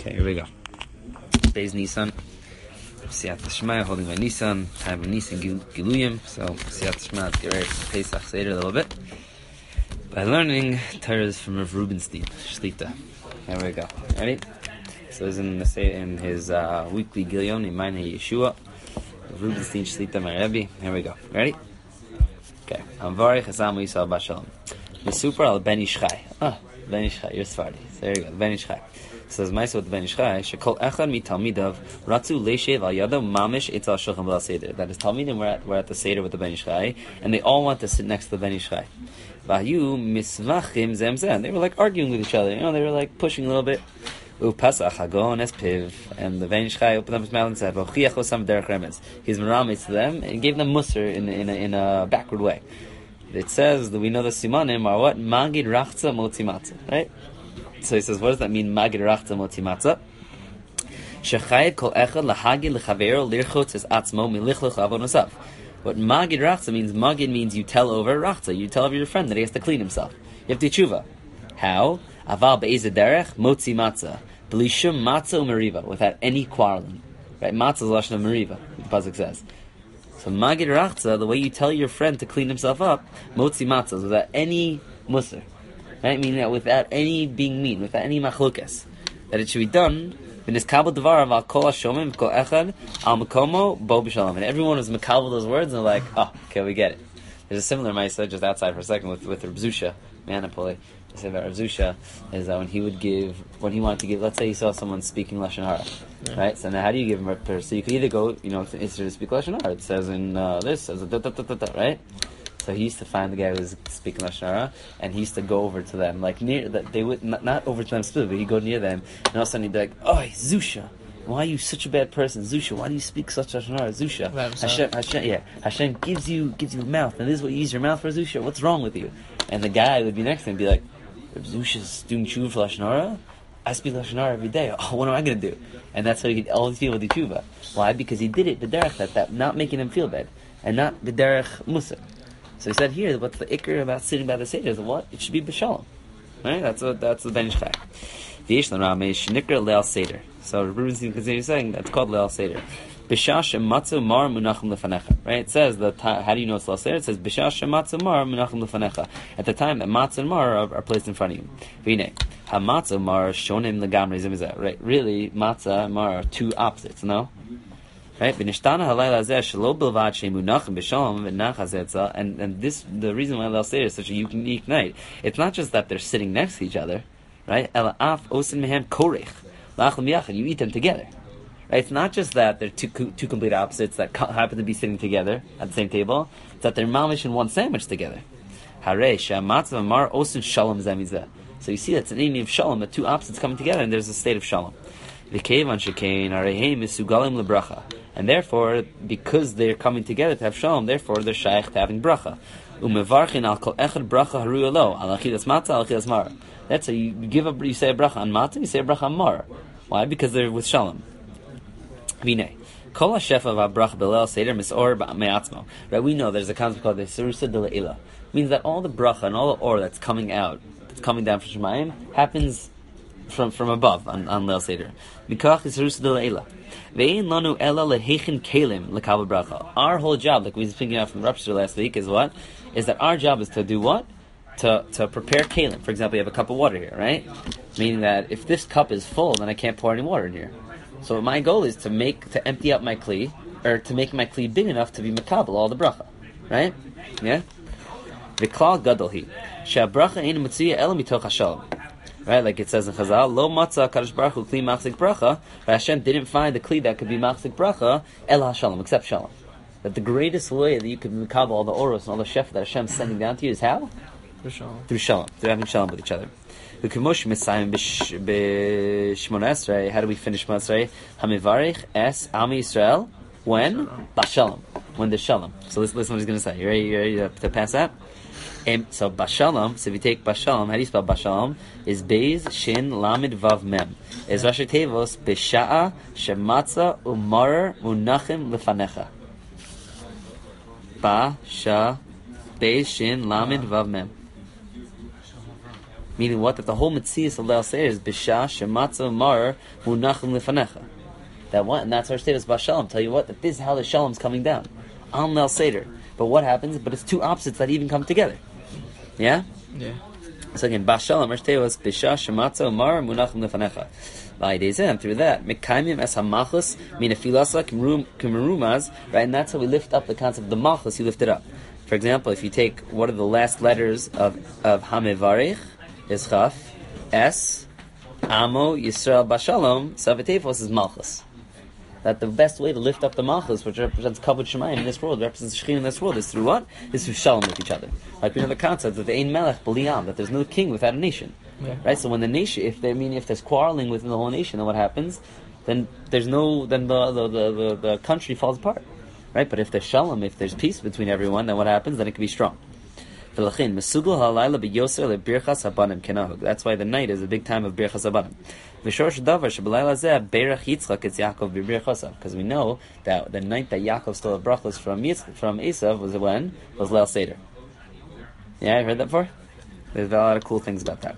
Okay, here we go. Beis Nisan. Siyat Shema, holding my Nisan. Time of Nisan Giluyim. So, Siyat Shema, get ready for Pesach Seder a little bit. By learning Torahs from Rav Rubenstein, Shlita. Here we go. Ready? So, this is in his weekly Gilyon, in Mine Yeshua. Rav Rubenstein, Shlita, my Rebbe. Here we go. Ready? Okay. Amvarich Hasamu Yisrael Bashalom. Mesupar al Ben Ishchai. Ben Ishchai, you're Sephardi. So there you go, Ben Ishchai. Says Maisa with Ben Ishchai, Shekol Echad Mi Talmidav Ratzu Leishev Al Yadav Mamish Eitz Al Shulchan B'Al Seder. That is Talmidim we're at the Seder with the Ben Ishchai, and they all want to sit next to the Ben Ishchai. Vayu Misvachim Zem Zem. They were like arguing with each other, they were like pushing a little bit. Upasach Hagon Espiv, and the Ben Ishchai opened up his mouth and said, V'chiach Osam Derech Remez. He's Meramis to them and gave them Musar in a backward way. It says that we know the simanim are what? Magid rachza motzi matzah, right? So he says, what does that mean? Magid rachza motzi matzah. Shechayed kol echad lahagid lechavero lirchotz es atzmo milichloch avonosav. What magid rachza means? Magid means you tell over rachza. You tell over your friend that he has to clean himself. You have to tshuva. How? Aval be'ezeh derech motzi matzah. B'lishum matzah umeriva, without any quarreling. Right? Matzah is lashon of meriva, the pasuk says. So magid rachza, the way you tell your friend to clean himself up, motzi matzah, without any musar, right? Meaning that without any being mean, without any machlukas, that it should be done. V'niskabel devar al kol hashomim kol echad al makomo bo b'shalom, and everyone was makabel those words and they're like, oh, okay, we get it. There's a similar ma'aseh just outside for a second with Rav Zusha, Manipoli. I say about Rav Zusha is that when he wanted to give, let's say he saw someone speaking lashon hara, right? So now how do you give him a so you can either go, it's to speak lashon hara. It says in this, says right? So he used to find the guy who was speaking lashon hara, and he used to go over to them, like near that they would not over to them specifically, but he'd go near them, and all of a sudden he'd be like, "Oh, Zusha, why are you such a bad person, Zusha? Why do you speak such lashon hara, Zusha? Hashem gives you a mouth, and this is what you use your mouth for, Zusha. What's wrong with you?" And the guy would be next to him and be like, Zusha's doing tshuva for lashon hara. I speak lashon hara every day. Oh, what am I going to do? And that's how all these people do tshuva. Why? Because he did it the derech that not making him feel bad, and not the derech musa. So he said here, what's the ikr about sitting by the seder? Is what it should be b'shalom, right? That's the Ben Ishchai. V'yesh l'ramesh nikra leil seder. So Rubenstein continues saying that's called leil seder. B'shash shematzu mar munachim lefanecha. Right? It says that. How do you know it's leil seder? It says b'shash shematzu mar munachim lefanecha. At the time that matzah and mar are placed in front of you. V'inei hamatzah mar shonim legamrei zimizah. Right? Really, matzah and mar are two opposites. No. Right? And this, the reason why Leil Seder is such a unique night, it's not just that they're sitting next to each other, right? You eat them together. Right? It's not just that they're two complete opposites that happen to be sitting together at the same table, it's that they're mamish in one sandwich together. So you see that's an enemy of shalom, the two opposites coming together, and there's a state of shalom. And therefore, because they're coming together to have shalom, therefore they're shaykh to having bracha. That's how you say a bracha on matzah, you say a bracha on mar. Why? Because they're with shalom. Right, we know there's a concept called the Serusa de Le'ila. Means that all the bracha and all the or that's coming down from Shemayim, happens from above on Leil Seder. Mikach is Serusa de Le'ila. Our whole job, like we were speaking out from Rupster last week, is what? Is that our job is to do what? To prepare kalim. For example, you have a cup of water here, right? Meaning that if this cup is full, then I can't pour any water in here. So my goal is to empty out my kli, or to make my kli big enough to be makabel all the bracha, right? Yeah. V'klal gadol hi she'abracha ein mitzuya ela mitoch hashalom. Right, like it says in Chazal, Lo matzah Kadosh Baruch Hu kli machzik bracha. But Hashem didn't find the kli that could be machzik bracha el hashalom, except shalom. That the greatest way that you could makabel all the oros and all the shef that Hashem's sending down to you is how? Through shalom. Through having shalom with each other. How do we finish Shmona Esrei? Hamivarich es Ami Yisrael when? Bashalom. When there's shalom. So listen what he's going to say. You ready to pass that? So Bashalom, so if you take Bashalom, how do you spell Bashalom? Is Beis, Shin, Lamed, Vav, Mem. Is Rashi Tevos, Besha'a, Shematza, Umar, Munachim, Lefanecha. Beis, Shin, Lamed, Vav, Mem. Meaning what? That the whole Metzias of Leil Seder is Bisha Shematza Mar Munachim Lefanecha. That what? And that's our status by Shalom. Tell you what? That this is how the Shalom's coming down. Al Leil Seder. But what happens? But it's two opposites that even come together. Yeah? Yeah. So again, Bashalom, Rosh Tevis, Bisha, Shematza, Mar, Munachim Lefanecha. And through that, Mekaimim es HaMachus, Minafilasa, Kimerumaz, right? And that's how we lift up the concept of the Malchus, you lift it up. For example, if you take what are the last letters of Hamevarich, is Chaf, S, Amo, Yisrael, Bashalom, Savatefos is Malchus. That the best way to lift up the Malchus, which represents Kavod Shemayim in this world, represents Shekhinah in this world, is through what? Is through Shalom with each other. Like we know the concept that the Ein Melech B'Liam, that there's no king without a nation. Yeah. Right? So when the nation, if there's quarreling within the whole nation, then what happens? Then the country falls apart. Right? But if there's Shalom, if there's peace between everyone, then what happens? Then it can be strong. That's why the night is a big time of Birchas Abanim. Because we know that the night that Yaakov stole the brachos from Esav was when? Was Leil Seder. Yeah, you heard that before? There's a lot of cool things about that.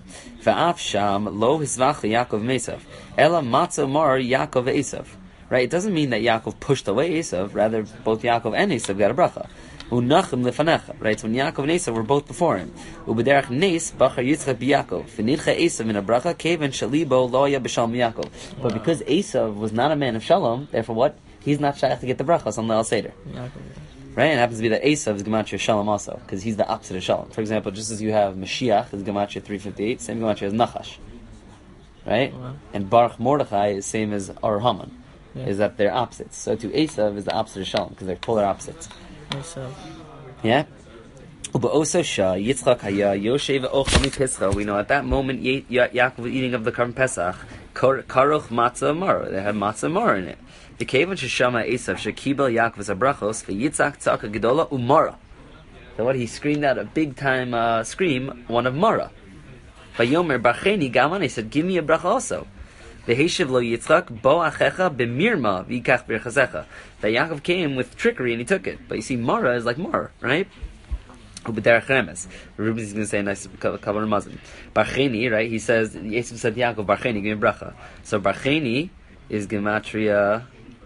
Right? It doesn't mean that Yaakov pushed away Esav, rather both Yaakov and Esav got a bracha. Unachim lefanecha. Right? So when Yaakov and Esav were both before him. Ubederach nes bachar Yitzchak b'Yaakov. V'nidcha Esav in a bracha kevan shalibo lo ya b'shalom Yaakov. But because Esav was not a man of shalom, therefore what? He's not shaykh to get the brachas on Leil Seder. Right? And it happens to be that Esav is Gematria Shalom also, because he's the opposite of Shalom. For example, just as you have Mashiach is Gematria 358, same Gematria as Nachash. Right? Wow. And Baruch Mordechai is same as Or Haman. Yeah. Is that they're opposites. So to Esav is the opposite of Shalom, because they're polar opposites. Esav. Yeah? We know at that moment Yaakov was eating of the Karban Pesach. Karoch matzah mar. They had matzah mar in it. The Kevan Sheshama Esav Shekibel Yaakov Zabrachos V'yitzak Tzaka Gedola Umara. So what he screamed out a big time scream, one of Mara. Vayomer Bacheni Gaman. He said, "Give me a bracha also." V'heshiv lo Yitzchak Bo Achecha B'mirma V'yikach B'Chazecha. That Yaakov came with trickery and he took it. But you see, Mara is like Mar, right? Ubederach Remes. Reuben's going to say a nice couple of mazim. Bacheni, right? He says, Yisrael said to Yaakov, Bacheni, give me a bracha. So Bacheni is Gematria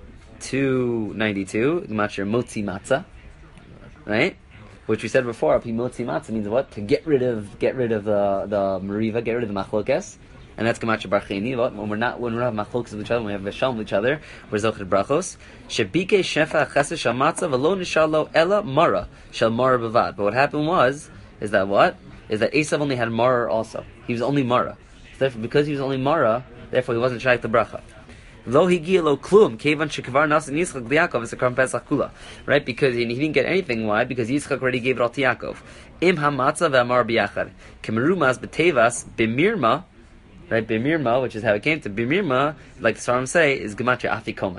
292, Gematria Motzi Matzah, right? Which we said before, Motzi Matzah means what? To get rid of the Meriva, get rid of the Machlokes. And that's Gematria Bacheni. When we don't have Machlokes with each other, when we have Veshalom with each other, we're Zochid Brachos. Shebike Shefa Chesed Shamatza V'lo Nishalo Ela Mara Shel Mara Bavad. But what happened is that Esav only had Mara also. He was only Mara. So therefore, because he was only Mara, therefore he wasn't shaykh the bracha. Lo higia lo klum kevan shekvar nas and Yitzchak Yaakov is a Karban Pesach kula. Right? Because he didn't get anything. Why? Because Yitzchak already gave it all to Yaakov. Im hamatza ve'amar b'yachad. Kemerumaz b'tevas b'mirma. Right, Bimirma, which is how it came to Bimirma, like the Svarim say, is Gematria Afikoman.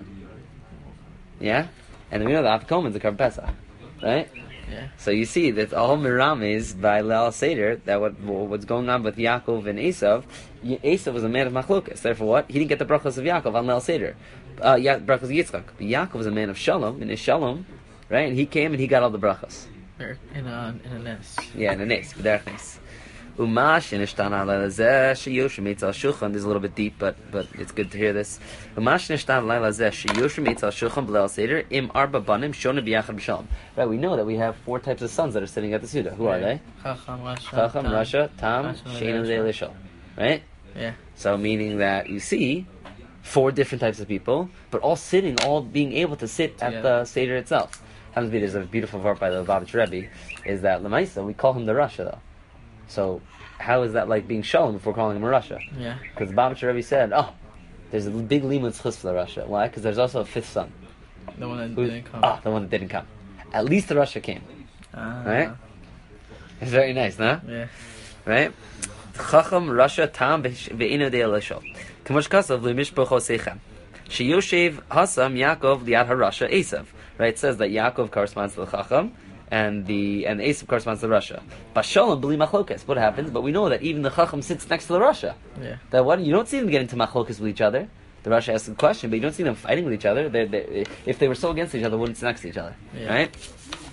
Yeah? And we know that Afikoman is a Karban Pesach. Right? Yeah. So you see that all Miramis by Leil Seder, that what's going on with Yaakov and Esav, Esav was a man of Machlokas. Therefore what? He didn't get the brachos of Yaakov on Leil Seder. Brachos of Yitzchak. But Yaakov was a man of Shalom, in his Shalom, right? And he came and he got all the brachos. In a nes. Yeah, in a nes, b'derech nes. Umash and Ishtana Lailazeh Sheyoshim Eitz Al Shulchan. This is a little bit deep, but it's good to hear this. Umash and Ishtana Lailazeh Sheyoshim Eitz Al Shulchan B'Leil Seder Im Arba Banim Shona B'Yachad B'Shalom. Right, we know that we have 4 types of sons that are sitting at the Suda. Who are they? Chacham, Rasha, Tam, Shein, and Leilishal. Right? Yeah. So meaning that you see 4 different types of people, but all being able to sit at the Seder itself. Happens to be there's a beautiful verse by the Lubavitch Rebbe, is that Lamaisa, we call him the Rasha though. So, how is that like being Shalom if we're calling him a Rasha? Yeah. Because the Lubavitch Rebbe said, there's a big limud chus for the Rasha. Why? Because there's also a 5th son. The one that didn't come. The one that didn't come. At least the Rasha came. Right? It's very nice, no? Yeah. Right? Chacham Rasha Tam ve'ino de Elishol. K'mosh kasav le'mishpocho seichem. Sheyoshev Hasam Yaakov liad harasha Esav. Right? It says that Yaakov corresponds to the Chacham, and Esav corresponds to the Rasha. Bashalom b'li machlokes. What happens? But we know that even the Chacham sits next to the Rasha. Yeah. That what you don't see them get into machlokes with each other. The Rasha asks a question, but you don't see them fighting with each other. If they were so against each other, they wouldn't sit next to each other. Yeah. Right?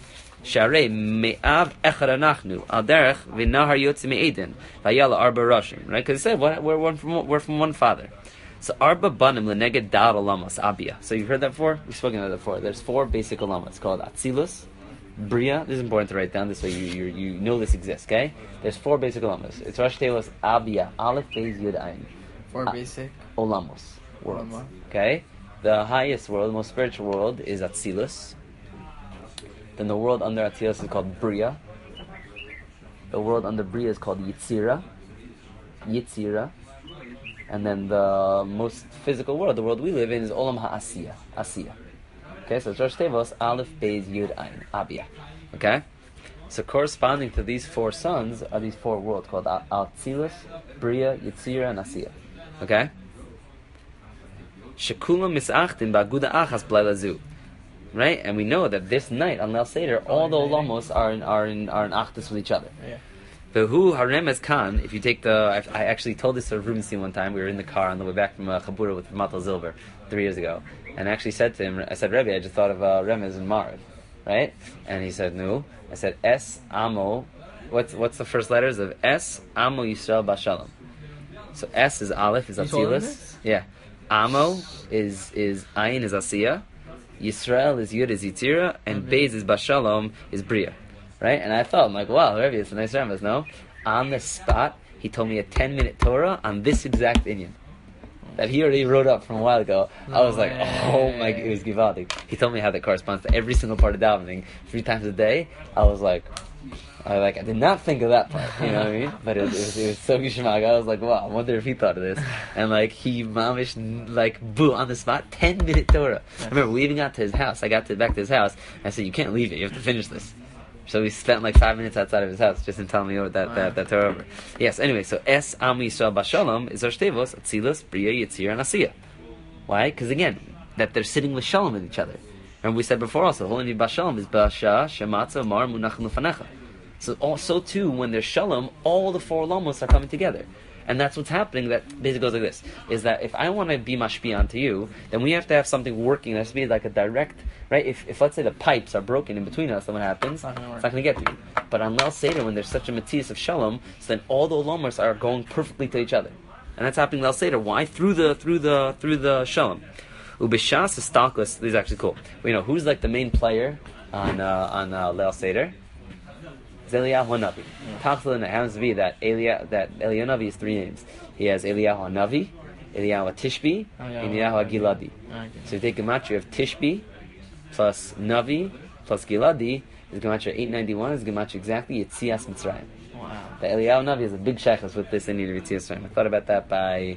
Sharei me'av echad anachnu al derech v'nahar yotzi me'edin v'yala arba rashim. Right? Because it said we're from one father. So arba banim leneged dal olamas abia. So you've heard that before? We've spoken about that before. There's 4 basic olamas called Atzilus, Bria. This is important to write down. This way you know this exists. Okay? There's 4 basic olamas. It's Rosh Telos Abia Aleph Beis Yud Ayin. 4 basic olamos worlds. Olama. Okay? The highest world, the most spiritual world is Atzilus. Then the world under Atzilus is called Bria. The world under Bria is called Yitzira. And then the most physical world, the world we live in, is Olam HaAsiya. Asiya. Okay, so it's Rosh Tevos, Aleph, Beis, Yud, Ayin, Abia. Okay? So corresponding to these 4 sons are these 4 worlds called Atzilus, Bria, Yitzira, and Asiya. Okay? Shekulam misachtin ba'aguda achas b'laylazu. Right? And we know that this night on Leil Seder, all the olamos are in achdus with each other. Yeah. V'hu haremez kan. If you take the, I actually told this to Rubenstein one time. We were in the car on the way back from Chabura with Matal Zilber 3 years ago, and I actually said to him, I said, Rebbe, I just thought of Remez and Mariv, right? And he said, no. I said, Es Amo. What's the first letters of Es Amo Yisrael Bashalom? So S is Aleph, is Atzilus. Yeah. Amo is Ayin, is Asiya. Yisrael is Yud, is Yitzira, and Beis is Bashalom, is Bria. Right? And I thought, I'm like, wow, Rebbe, it's a nice Remez, no? On the spot, he told me a 10-minute Torah on this exact Inyan that he already wrote up from a while ago. I was like, oh my, it was Givaldi. He told me how that corresponds to every single part of davening 3 times a day. I was like, I did not think of that part, you know what I mean? But it was so gishmak. I was like, wow, I wonder if he thought of this. And he mamish, boo, on the spot, 10-minute Torah. I remember we even got to his house. I got back to his house, and I said, you can't leave it, you have to finish this. So we spent 5 minutes outside of his house just in telling me that Torah over. Yes, anyway, so Es Am Yisrael Bashalom is Rosh Tevos, Atzilus, Bria, Yitzir, and Asiya. Why? Because again, that they're sitting with Shalom with each other. And we said before also, the whole name Bashalom is Basha, Shematza, Mar, Munach, Lufanecha. So too, when there's Shalom, all the 4 Lamos are coming together. And that's what's happening. That basically goes like this: is that if I want to be mashpi onto you, then we have to have something working. There has to be like a direct, right? If let's say the pipes are broken in between us, then what happens? It's not going to get to you. But on Leil Seder, when there's such a matzias of shalom, so then all the olamos are going perfectly to each other, and that's happening Leil Seder. Why? Through the shalom. Ubishas is stalkless. This is actually cool. We know who's the main player on Leil Seder. Eliyahu Hanavi. Tachlan, it happens to be that Eliyahu Hanavi is 3 names. He has Eliyahu Hanavi, Eliyahu Tishbi, and Eliyahu Giladi. So you take gematria of Tishbi plus Navi plus Giladi is gematria 891. Is gematria exactly Yitzias Mitzrayim. Wow. The Eliyahu Hanavi is a big shaykhus with this Indian of Yitzias Mitzrayim. I thought about that by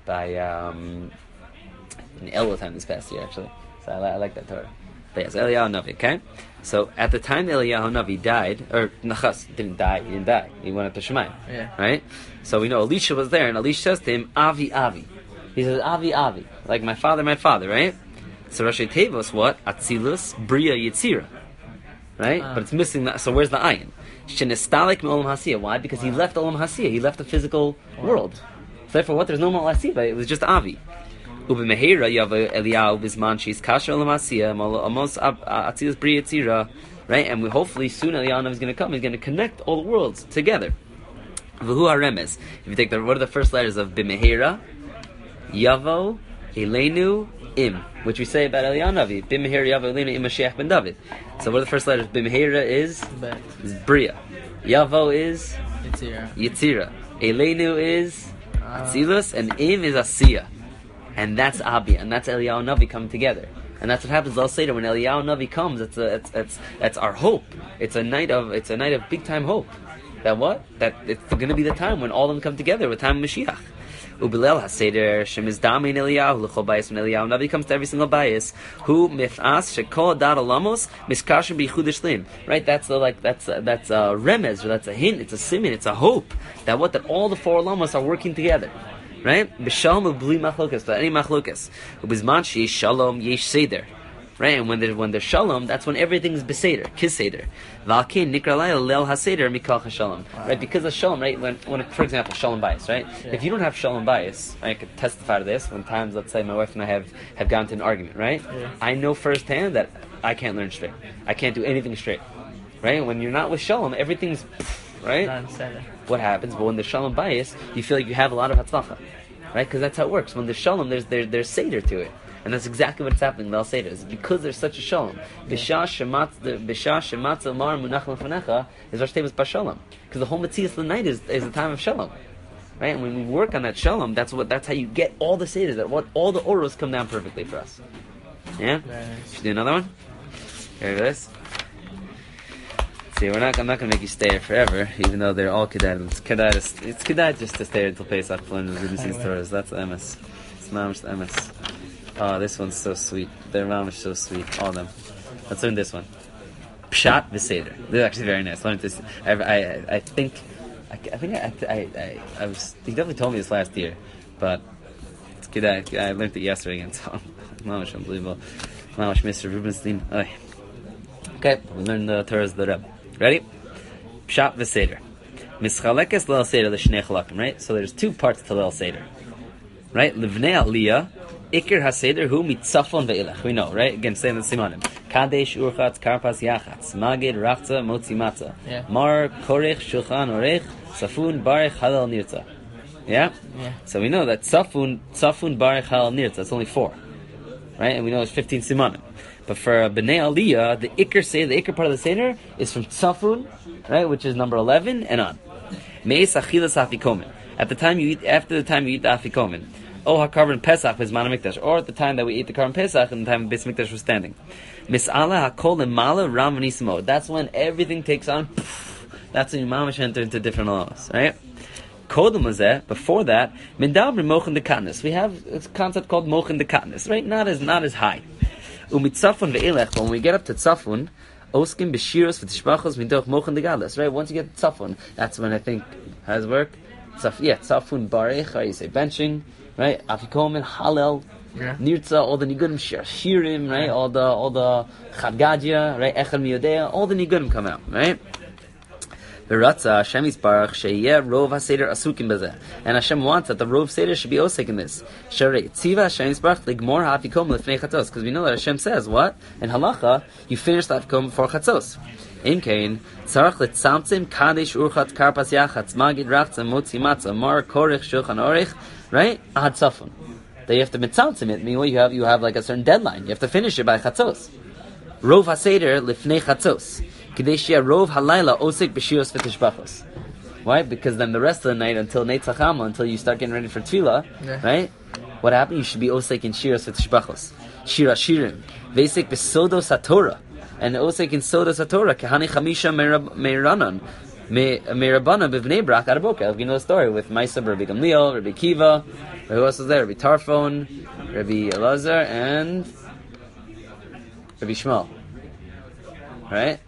in Elul time this past year actually. So I like that Torah. But yes, Eliyahu Hanavi. Okay. So at the time Eliyahu Hanavi died, or Nachas didn't die. He went up to Shemayim. Yeah. Right? So we know Elisha was there, and Elisha says to him, Avi, Avi. He says, Avi, Avi. Like my father, right? So Rosh Tevos, what? Atzilus, Bria, Yitzira. Right? But it's missing that. So where's the ayin? Shenestalik me'olam hasiya. Why? Because he left olam hasiya. He left the physical world. So therefore, what? There's no more hasiya. It was just Avi. Ubimehera yava Eliyahu bisman she's kasher olam hasiya amos atzilus bria yitzira. Right? And we hopefully soon Eliyahu is going to come. He's going to connect all the worlds together. V'hu haremez. If you take what are the first letters of bimehera? Yavo, Elenu, Im, which we say about Eliyahu Navi. Bimehera Yavo Elenu Im Mashiach ben David. So what are the first letters? Bimehera is Bria. Yavo is Yitzira. Elenu is Atzilus, and Im is Asiya. And that's Abi, and that's Eliyahu Navi coming together. And that's what happens Leil Seder when Eliyahu Navi comes. It's our hope. It's a night of big time hope. That what? That it's going to be the time when all of them come together with time of Mashiach. Ubilel HaSeder Shemizdami Eliyahu L'chol Bayis when Eliyahu Navi comes to every single bayis. Who mifas shekol dad alamos miskasher b'yichud shlim. Right? That's a remez, or that's a hint. It's a simin. It's a hope that all the 4 alamos are working together. Right? B'shalom u'bli machlokas, but any machlokas. U'bizman sheyesh shalom yesh seder. Right? And when there's shalom, that's when everything's beseder, kiseder. V'alkein nikra layla leil haseder mikal hashalom. Right? Because of shalom, right? When for example, shalom bayis, right? Yeah. If you don't have shalom bayis, I could testify to this. When times, let's say, my wife and I have gone to an argument, right? Yeah. I know firsthand that I can't learn straight. I can't do anything straight. right? When you're not with Shalom, everything's right. Non-seder. What happens? But when there's Shalom bias, you feel like you have a lot of Hatzlacha, right? Because that's how it works. When there's Shalom, there's Seder to it. And that's exactly what's happening in the Seder. It's because there's such a Shalom. B'shah shematza mar munach lefanecha is Rosh Tevis Bashalom. Because the whole Metzias of the night is the time of Shalom. Right? And when we work on that Shalom, that's how you get all the Seders, all the Oros come down perfectly for us. Yeah? Nice. Should we do another one? Here it is. See, I'm not going to make you stay here forever, even though they're all Kedai. It's Kedai just to stay here until Pesach for the Rubenstein's Torahs. That's the MS. It's Mamish the MS. Oh, this one's so sweet. Their Mamish so sweet. All of them. Let's learn this one. Pshat v'Seder. This is actually very nice. Learn this. I think he definitely told me this last year, but it's Kedai. I learned it yesterday again, so Mamish unbelievable. Mamish Mr. Rubenstein. Okay, we learned the Torahs of the Rebbe. Ready? Pshat v'Seder. Mischalekes Leil Seder l'shnei chalakim, right? So there's two parts to Leil Seder. Right? Livnei Aliyah, Iker HaSeder hu mitzafon ve'ilach. We know, right? Again, saying the simanim. Kadesh, Urchatz, Karpas, Yachatz, Magid, Rachza, Motzi, Matzah. Yeah. Mar, Korech, Shulchan, Orech, Safun, Barech, Halal, Nirza. Yeah? Yeah. So we know that Safun, Barech, Halal, Nirza. That's only 4. Right? And we know it's 15 simanim. But for B'nai Aliyah, the Iker part of the Seder is from Tzafun, right, which is number 11 and on. Meis achilas afikomen. After the time you eat the afikomen. Oh, hakarban Pesach is Mana Mikdash. Or at the time that we eat the karban Pesach and the time Beis Mikdash was standing. Mis'ala hakol lemala ram v'nisimo. That's when everything takes on. That's when Mamash enter into different laws, right? Kodem hazeh, before that, mindabri mochin dekatnis. We have a concept called mochin dekatnis, right? Not as high. Umitzafun ve'elech, when we get up to Tzafun, oskim b'shiros v'tishbachos midoch mochin degalas, right? Once you get to Tzafun, that's when I think, how does it work? Tzafun barech, right? You say benching, right? Afikomen, Halel, Nirza, all the Nigudim, Shirim, right? All the Chadgadia, right? Echel Miyodea, all the Nigudim come out, right? Beratza Hashem Yisbarach sheyeh rov haseder asukim bezeh, and Hashem wants that the rov seder should be osik in this. Sharei tziva Hashem Yisbarach ligmor hafikom lefnei chatzos, because we know that Hashem says what in halacha you finish the hafikom before chatzos. In kain tzarach letzamtzim kadesh urchat karpas yachatz magid rachtzah motzi matzah mar korich shulchan orich, right? Ad safun. That you have to mitzamtzim it. Meanwhile, you have like a certain deadline. You have to finish it by chatzos. Rov haseder lefnei chatzos. Rov halayla osik b'shiros v'tishbachos. Why? Because then the rest of the night until Netzach Hama, until you start getting ready for Tefillah, right? What happened? You should be osik in shiros v'tishbachos. Shira shirim. Vesik b'sodo satorah. And osik in sodo satorah. Kehani chamisha meiranan. Meirabana b'vnei brak araboka. You know the story with Maisa, Rabbi Gamliel, Rabbi Kiva. Who else was there? Rabbi Tarfon, Rabbi Elazar, and Rabbi Shmuel. Right?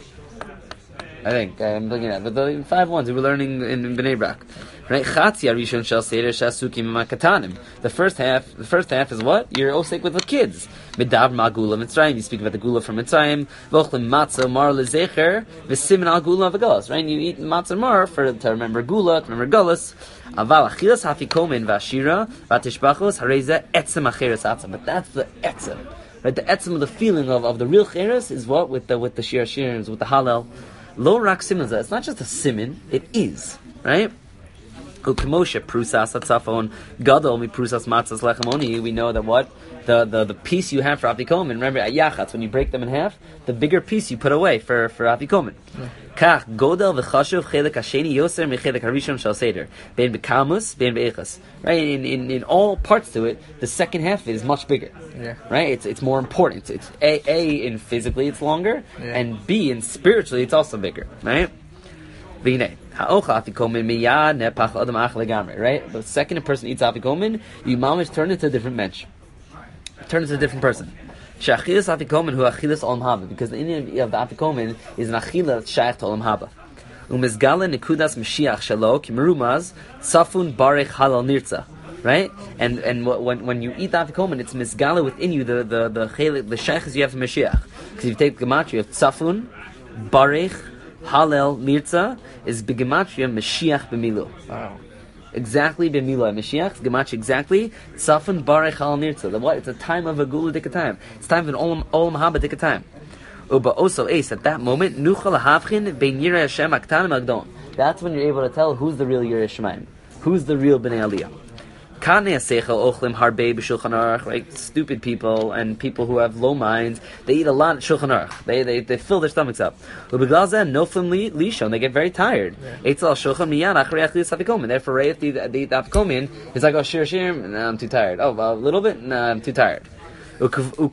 I think I'm looking at, but the 5 ones we were learning in Bnei Brak, right? Chatzia Rishon Shel Seder Shasukim Makatanim. The first half is what? You're osek with the kids. Medav Magula Mitzrayim. You speak about the gula from Mitzrayim. Vochlim Matzah Mar Lezecher V'Simin Al Gula V'Galus. Right? And you eat matzah mar to remember gula, to remember galus. Aval Achilas Hafikomen V'Ashira V'Tishbachos Hareza Etzem Acheres Atzem. But that's the etzem. Right? The etzem of the feeling of the real cheres is what with the shir shirim, with the halal. Lo rak siman. It's not just a siman; it is, right? Ukemoshe prusas atzafon gadol mi prusas matzas lechamoni. We know that what the piece you have for afikomen. Remember at yachatz when you break them in half, the bigger piece you put away for afikomen. Kach godel v'chashuv chelik hasheni yoser michelik harishon shel seder bein bekamus bein beechas. Right, in all parts to it, the second half of it is much bigger. Yeah. Right, it's more important. It's A in physically it's longer, and B in spiritually it's also bigger. Right. Right? The second a person eats afikomen, you mamish turn into a different mensch. Turn into a different person. Because the Indian of the afikomen is an achila shaykh to olam haba. Umizgala nekudas mashiach shalo kimerumaz safun barech halal nirza. Right? And when you eat the afikomen, it's mizgala within you the shaykhs you have to Mashiach. Because if you take the gematria, you have tzafun, barech, halal nirza is begematria Mashiach b'milu. Wow. Exactly b'milu. Mashiach's gematria exactly tzafun barech halal nirza. What? It's a time of a gula dika time. It's time of an olam haba dika time. Uba also ace at that moment, Nuchal Havchin Bein Yireh Hashem Aktan Magdon. That's when you're able to tell who's the real Yireh Shemaim, who's the real Bnei Aliyah. Right? Stupid people and people who have low minds, they eat a lot of Shulchan Aruch. They fill their stomachs up. And they get very tired. Therefore, right after they eat Afikomen, it's like, oh, shir, nah, I'm too tired. Oh, a little bit? Nah, I'm too tired. Right? So what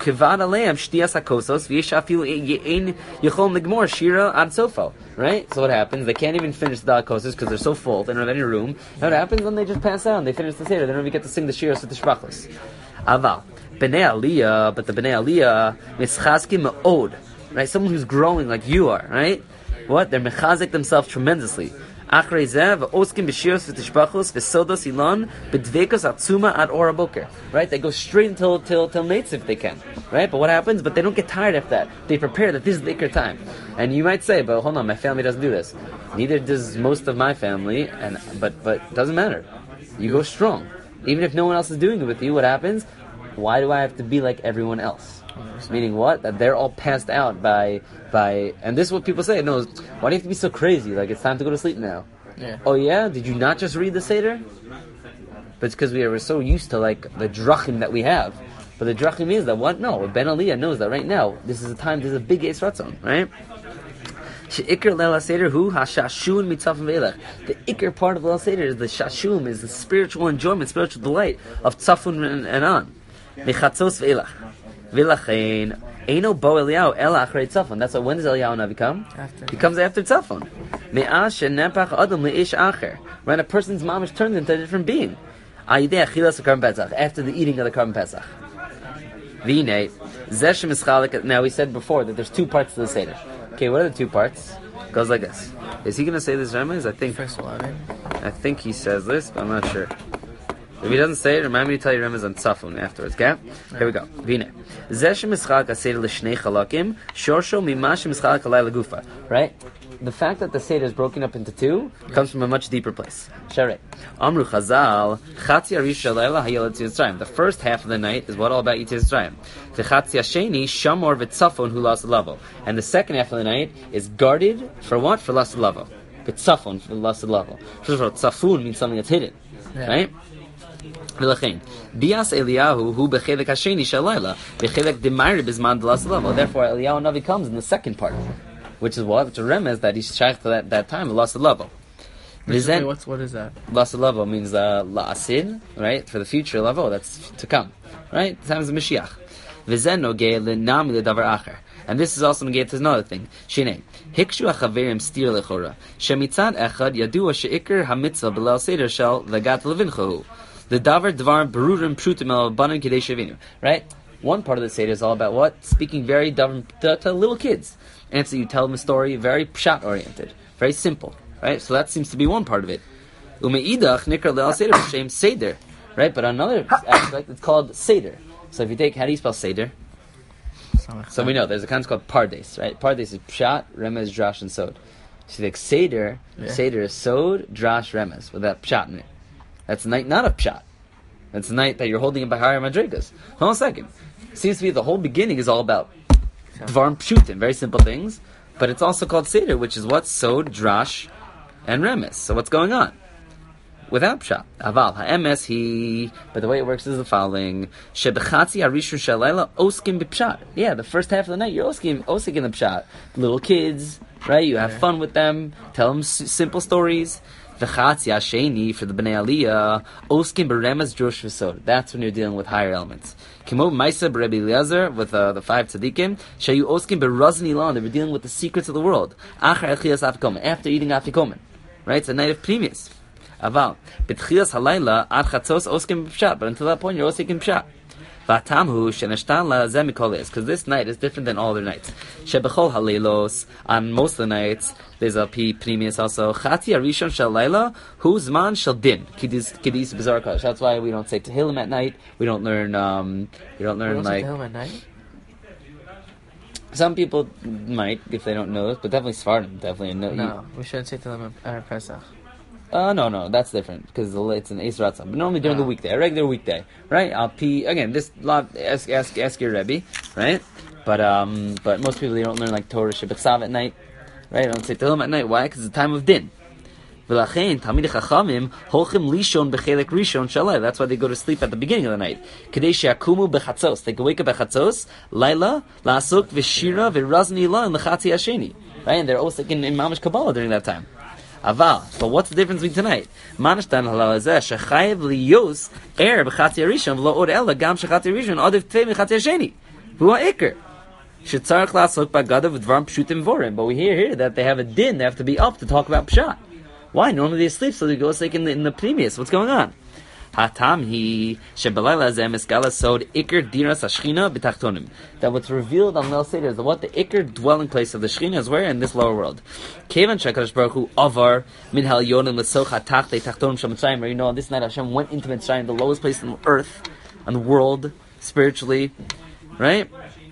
happens? They can't even finish the kosos because they're so full. They don't have any room. And what happens when they just pass out and they finish the seder? They don't even get to sing the shiras with the shbachos. Aval bnei aliyah, but the bnei aliyah mischazkim me'od, right? Someone who's growing like you are, right? What? They're mechazik themselves tremendously. Achrei zev oskim b'shiros v'tishbachos v'sodos ilon b'dvekos atzuma ad ora boker. Right? They go straight until nates if they can. Right? But what happens? But they don't get tired after that. They prepare that this is the ikr time. And you might say, but hold on, my family doesn't do this. Neither does most of my family. But it doesn't matter. You go strong, even if no one else is doing it with you. What happens? Why do I have to be like everyone else? Meaning what? That they're all passed out by, and this is what people say. No, why do you have to be so crazy? Like, it's time to go to sleep now. Yeah. Oh yeah? Did you not just read the Seder? But it's because we're so used to like the drachim that we have. But the drachim is that what? No, Ben Aliyah knows that right now, this is a time, this is a big Eis Ratzon, right? She'ikr leil Seder hu hashashun mitzafim ve'elech. The ikr part of leil Seder is the shashum, is the spiritual enjoyment, spiritual delight of tzafun and on. Mechatzos ve'elech. Vilachein Eino bo Eliyahu ela achrei tzafon. That's why when does Eliyahu Navi come? After. He comes after tzafon. Me'as shenepach adam leish acher. When a person's mamish turns into a different being. Ayidei achilas karban pesach, after the eating of the karban pesach. V'inei zesh mischalik. Now we said before that there's two parts to the seder. Okay, what are the two parts? It goes like this. Is he going to say this Remez? I think he says this, but I'm not sure. If he doesn't say it, remind me to tell you Remez on Tzafun afterwards, okay? Here we go. Vine. Right? The fact that the Seder is broken up into two comes from a much deeper place. Sharei. Amru Chazal, Chatzi Arish Shalayla Hayel Yitzias Mitzrayim. The first half of the night is what all about Yitzias Mitzrayim. The Chatzi Hasheni, Shamor V'Tzafon Hu Las Lavo. And the second half of the night is guarded for what? For Las Lavo. V'Tzafon for Las Lavo. First of all, Tzafun means something that's hidden. Yeah. Right? V'lachein bias Eliyahu hu bechelek hasheni shalayla bechelek demayre bizman delas lavo. Therefore, Eliyahu Navi comes in the second part, which is what? Which is remez that he's shaykh to that time las lavo. What is that? Las lavo means la'asid, right? For the future lavo, that's to come, right? The time of the Mashiach. V'zen nogei lenami ledavar acher. And this is also negated to another thing. Shinei hikshu achaverim stir lechora shemitzad echad yadua sheikr hamitzah b'leil seder shel v'gat levinchahu. The davar dvar berurim prutim el banan kedei shavinu. Right? One part of the Seder is all about what? Speaking very to little kids. And so you tell them a story very pshat oriented, very simple. Right? So that seems to be one part of it. Umeidach nikra leil seder b'shem seder. Right? But another aspect, it's called seder. So if you take, how do you spell seder? So we know there's a concept called pardes. Right? Pardes is pshat, remez, drash, and sod. So you take seder. Yeah. Seder is sod, drash, remez, with that pshat in it. That's the night not of pshat. That's the night that you're holding it by higher madrigas. Hold on a second. It seems to be the whole beginning is all about dvarim pshutim, very simple things. But it's also called seder, which is what? Sod, drash, and remes. So what's going on? Without pshat. Aval, ha'emes he... But the way it works is the following. Shebechatzi harishon shalayla oskim b'pshat. Yeah, the first half of the night, you're oskim in the pshat. Little kids, right? You have fun with them. Tell them simple stories. V'chatzi hasheni for the Bnei Aliyah oskim b'remes drosh v'sod. That's when you're dealing with higher elements. Kimo Maisa b'Rebbe Eliezer with the five tzaddikim. Shayu oskim b'razn ilan. They were dealing with the secrets of the world. Achar echias afikomen. After eating afikomen, right? It's a night of primis. Aval b'tchias halayla ad chatzos oskim b'pshat. But until that point, you're oskim b'pshat. V'atamhu shenashtan la'azeh mikoles. Because this night is different than all other nights. Shebechol halaylos. On most of the nights, there's a primis also. Chati arishon shel layla hu zman shel din. Kidis bizarre kodesh. That's why we don't say Tehillim at night. We don't learn. We don't learn like Tehillim at night. Some people might if they don't know this, but definitely Sfardim definitely know. No, we shouldn't say Tehillim at Pesach. No, that's different because it's an Eis Ratzon. But normally during the weekday, a regular weekday, right? I'll pee again. This lot. Ask your Rebbe, right? But most people, they don't learn like Torah Shebechsav at night, right? They don't say Tehillim at night. Why? Because it's the time of din. V'lachein Talmidei Chachamim holchim lishon bechelek rishon shalai. That's why they go to sleep at the beginning of the night. Kadei she'akumu bechatzos. They can wake up at chatzos, laila, la'asuk v'shira v'razni la and l'chatzi hasheni. Right? And they're also in mamash Kabbalah during that time. Aval. But what's the difference between tonight? Manashtan halal hazeh shechayev liyos er b'chatzi harishon v'lo od ela gam shechatzi harishon adiv tevei b'chatzi hasheni. V'hu ha'ikr. Shetzarech la'asuk b'gadav v'dvarim pshutim vorim. But we hear here that they have a din. They have to be up to talk about pshat. Why? Normally they sleep, so they go like in the previous. What's going on? Hatam shebelayla zeh miskala sod ikr diras hashchina b'tachtonim. That what's revealed on Leil Seder is what the ikr dwelling place of the Shechina is where in this lower world. Kevan shekadosh baruch hu avar min hal yonim l'soch hatachtei tachtonim shel Mitzrayim. Where you know on this night Hashem went into Mitzrayim, the lowest place on earth, on the world, spiritually, right?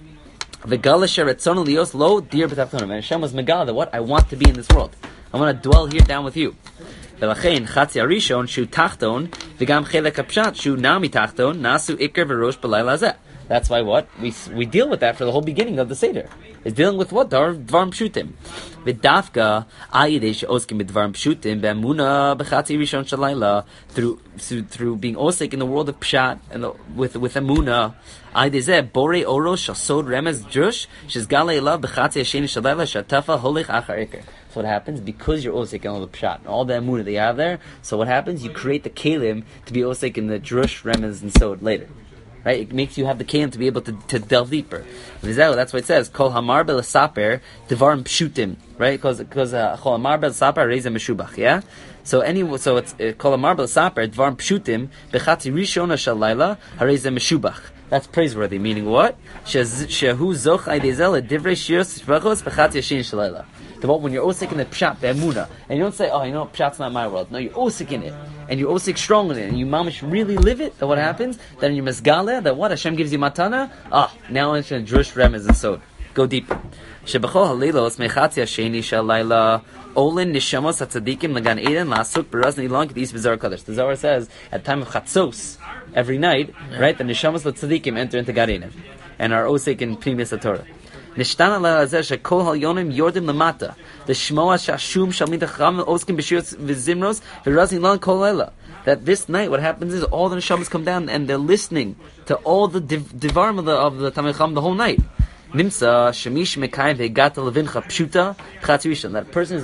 V'gala sheretzon lios lo dir b'tachtonim. And Hashem was megala that what I want to be in this world. I want to dwell here down with you. V'lachein chatzi harishon shu tachton v'gam chelek hapshat shu nami tachton nasu ikr v'rosh b'layla hazeh. That's why what we deal with that for the whole beginning of the Seder. Is dealing with what dvarim pshutim. V'dafka ayidei she'oskim b'dvarim pshutim be'amuna b'chatzi rishon shalayla through being osik in the world of pshat and with amuna. Ayidei zeh borei orosh shasod remez drush shizgalei elav b'chatzi hasheni shalayla shatafa holich achar ikr. So what happens, because you're osik in all the pshat and all the amuna that you have there, so what happens, you create the kalim to be osik in the drush, remez, and sod later. Right? It makes you have the kalim to be able to delve deeper. That's why it says, Kol hamar b'lesaper devarim pshutim. Right? Because Kol hamar b'lesaper reizeh meshubach. Yeah? So it's Kol hamar b'lesaper devarim pshutim b'chatzi rishona shalayla hareizeh meshubach. That's praiseworthy, meaning what? Shehu zoch aydezel divrei shiros shvachos b'chatzi yashin shalayla. But when you're osik in the pshat, the emuna, and you don't say, pshat's not my world. No, you're osik in it, and you're osik strong in it, and you mamish really live it. Then what happens? Then you're mesgala, that what Hashem gives you matana. Now it's in drush, remez, and sod. Go deeper. Shebachol halilos mechatzi hasheni shalayla olin nishamos hatzadikim lagan eden lasuk b'razni long these bizarre colors. The Zohar says at the time of chatzos every night, right? The nishamos hatzadikim enter into Gan Eden and are osik in Pnimis Torah. Nishtana la'azeh shekol halyonim yordim lemata. The shmoa shashum shalmid hacham oskim b'shiros v'zimros v'razin lan kol leila. That this night, what happens is all the neshamas come down and they're listening to all the divarim of the Talmidei Chacham the whole night. Nimsa shemish mekayim ve'gata levincha pshuta chatzi rishon. That person is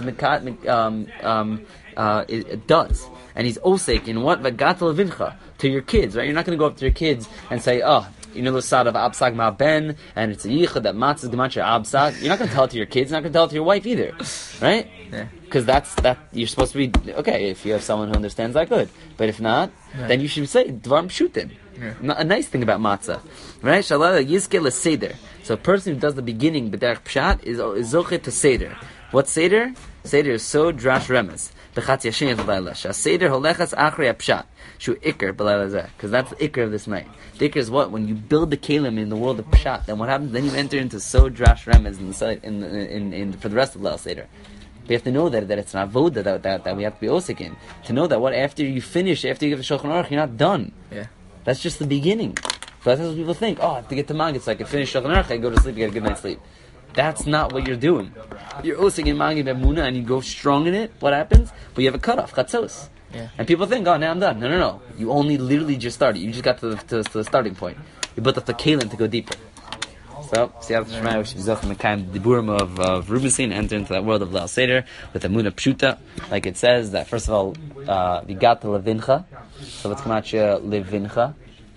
it does, and he's osek in what ve'gata levincha to your kids. Right? You're not going to go up to your kids and say, the side of Absag Ma Ben, and it's a yichud that matzah is gematria Absag. You're not going to tell it to your kids, you're not going to tell it to your wife either. Right? Yeah. Because that you're supposed to be, okay, if you have someone who understands that, good. But if not, then you should say, Dvarim Pshutim. Yeah. A nice thing about matzah. Right? Shalala Yizke LeSeder. So a person who does the beginning, B'derech Pshat, is Zochet to Seder. What's Seder? Seder is so drash remez. B'chatzi yashin v'layla. Seder holechas achrei pshat. Shu ikr b'layla zeh. Because that's the ikr of this night. The ikr is what? When you build the kalim in the world of pshat, then what happens? Then you enter into so drash remez in for the rest of Leil Seder. We have to know that it's an avoda that we have to be osik in. To know that what after you give the Shulchan Aruch, you're not done. Yeah. That's just the beginning. So that's what people think. I have to get to Magid so I can finish Shulchan Aruch, I go to sleep, you get a good night's sleep. That's not what you're doing. You're osik in Magid B'Emunah and you go strong in it. What happens? But you have a cutoff, chatzos. Yeah. And people think, now I'm done. No. You only literally just started. You just got to the starting point. You built up the kalim to go deeper. So, Siyat Shemai, we should be zochim the diburim of Rubenstein, enter into that world of Leil Seder with Emunah Pshuta. Like it says that first of all, we got to Levincha. So let's come at you, Levincha.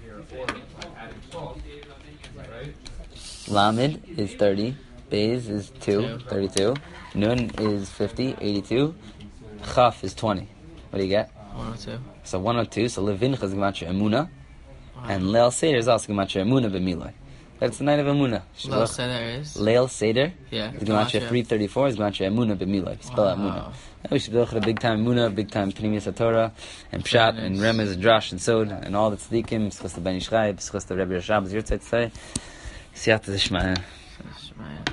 Lamed is 30. Beis is 32. Nun is 50, 82. Chaf is 20. What do you get? 102. So 102. So Levincha is Gematria Emunah. And Leil Seder is also Gematria Emunah B'Miloi. That's the night of Emunah. Leil Seder is? Leil Seder. Yeah. Is Gematria 334. Is Gematria Emunah B'Miloi. Spell out Emunah. We should be a big time Emunah, big time Pnimis Torah, and Pshat, and Remez, and Drash, and Sod, and all the tzaddikim. Schus the Ben Yishchai, schus the Rebbe Rashab's Yurtzeit Tzai. Siyata D'Shmaya.